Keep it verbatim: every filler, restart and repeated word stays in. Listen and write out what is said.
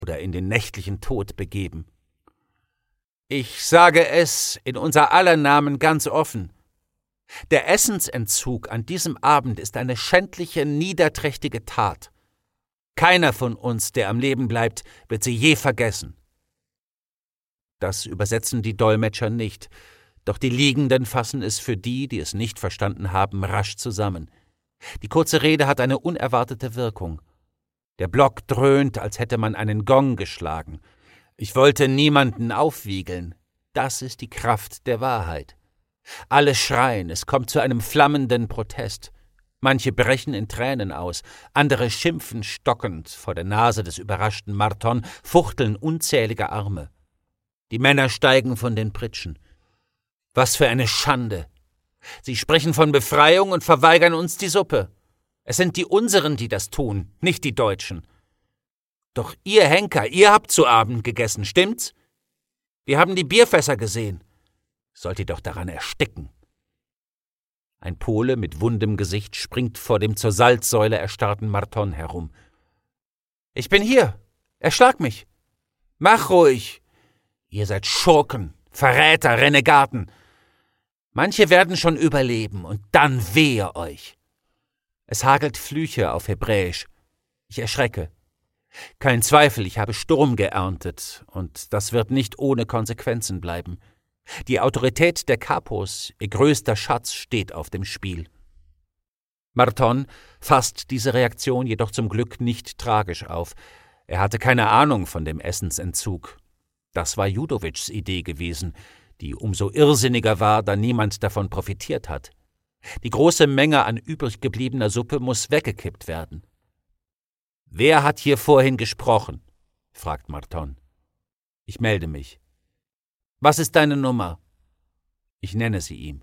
oder in den nächtlichen Tod begeben. Ich sage es in unser aller Namen ganz offen. Der Essensentzug an diesem Abend ist eine schändliche, niederträchtige Tat. Keiner von uns, der am Leben bleibt, wird sie je vergessen. Das übersetzen die Dolmetscher nicht, doch die Liegenden fassen es für die, die es nicht verstanden haben, rasch zusammen. Die kurze Rede hat eine unerwartete Wirkung. Der Block dröhnt, als hätte man einen Gong geschlagen. Ich wollte niemanden aufwiegeln. Das ist die Kraft der Wahrheit. Alle schreien, es kommt zu einem flammenden Protest. Manche brechen in Tränen aus, andere schimpfen stockend vor der Nase des überraschten Marton, fuchteln unzählige Arme. Die Männer steigen von den Pritschen. Was für eine Schande! Sie sprechen von Befreiung und verweigern uns die Suppe. Es sind die Unseren, die das tun, nicht die Deutschen. Doch ihr Henker, ihr habt zu Abend gegessen, stimmt's? Wir haben die Bierfässer gesehen. Sollt ihr doch daran ersticken. Ein Pole mit wundem Gesicht springt vor dem zur Salzsäule erstarrten Marton herum. »Ich bin hier! Erschlag mich! Mach ruhig! Ihr seid Schurken, Verräter, Renegaten! Manche werden schon überleben, und dann wehe euch!« Es hagelt Flüche auf Hebräisch. Ich erschrecke. Kein Zweifel, ich habe Sturm geerntet, und das wird nicht ohne Konsequenzen bleiben. Die Autorität der Kapos, ihr größter Schatz, steht auf dem Spiel. Marton fasst diese Reaktion jedoch zum Glück nicht tragisch auf. Er hatte keine Ahnung von dem Essensentzug. Das war Judowitschs Idee gewesen, die umso irrsinniger war, da niemand davon profitiert hat. Die große Menge an übrig gebliebener Suppe muss weggekippt werden. »Wer hat hier vorhin gesprochen?« fragt Marton. Ich melde mich. »Was ist deine Nummer?« Ich nenne sie ihm.